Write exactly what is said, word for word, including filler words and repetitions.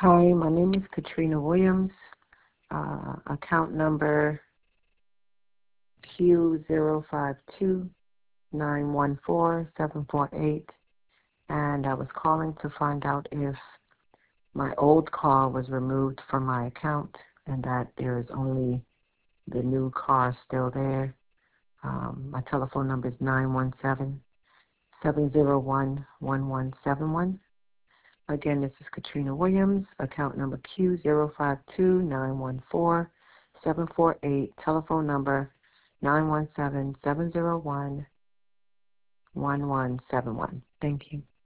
Hi, my name is Katrina Williams, uh, account number Q zero five two nine one four seven four eight, and I was calling to find out if my old car was removed from my account and that there is only the new car still there. Um, my telephone number is nine one seven, seven zero one, one one seven one. Again, this is Katrina Williams, account number Q zero five two nine one four seven four eight, telephone number nine one seven, seven zero one, one one seven one. Thank you.